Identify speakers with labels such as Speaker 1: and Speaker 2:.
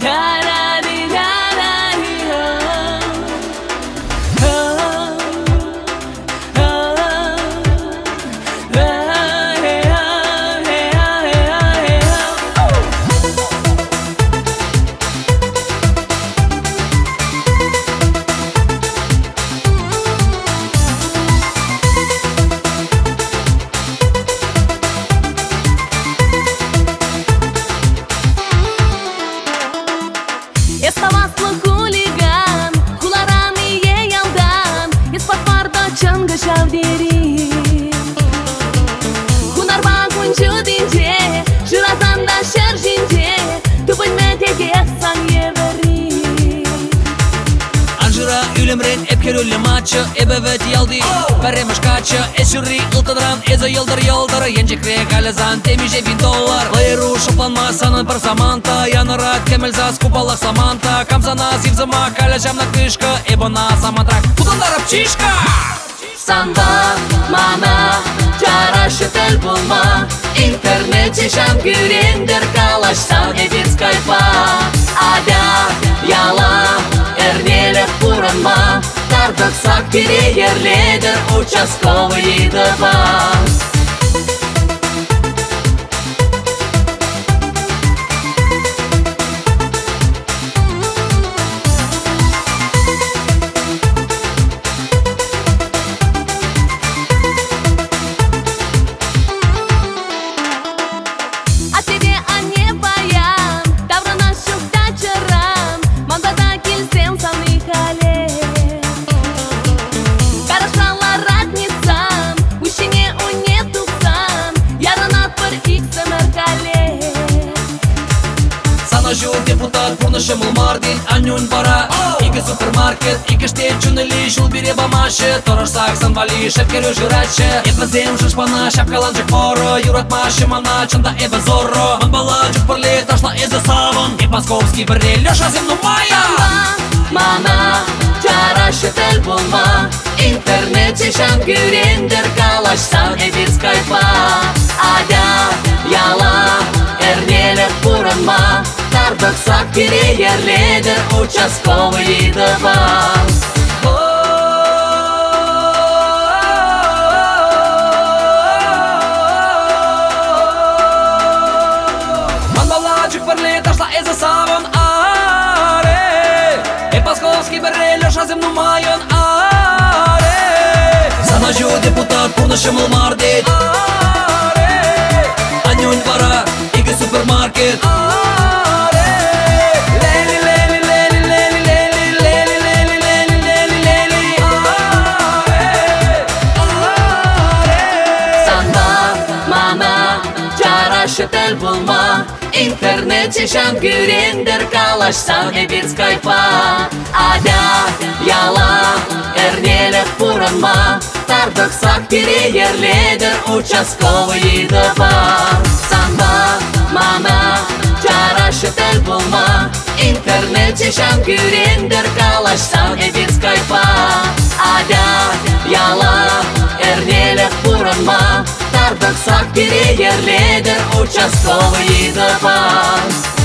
Speaker 1: Ülümren epkerülle maçı ebevet yaldi Veremiş kaçı eşirri ıltıdıran eze yıldır yıldırı Yencekrek alazan temije $1000 Лайру шопланма санын бір саманта Янырат кемелзас купалақ саманта Камзана зивзыма каляжамна кышка Эбона самантрак Кудандарып чишка
Speaker 2: Санда мана жарашы тел булма Интернете шам күрендер калашсан эфир скайпа Адя яла эрнелек пуранма Тардықсак переерледер участковый дыба
Speaker 1: Жук депутат пурнышым мардин анюн бара Ике супермаркет, ике штет чунели Жул бире бамашы, торашсак санвали Шепкерю жирачы, эпазем шашпана Шапкалан жак моро, юратмашы мана Чында эбе зорро, манбала жук пырле Ташла эзе савын, эп московский бірре Леша земну мая
Speaker 2: Мана, жарашы тел булма Интернете шам күрендер калашсан эфир скайпа Адя, яла, эрнелек пуранма Тардықсак переерледер участковый дыба
Speaker 1: Манбалачык бірле ташла эзе савын аре Эп московский бірре Леша земну майын аре Сана жу депутат пурнышым мардин Анюн бара, ике супермаркет
Speaker 2: Тел булма Интернете шам күрендер калашсан эфир скайпа Адя, яла, эрнелек пуранма Тардықсак переерледер участковый дыба Санда, мана, жарашы тел булма Интернете шам күрендер калашсан эфир скайпа Адя, яла, эрнелек пуранма Тардықсак переерледер участковый дыба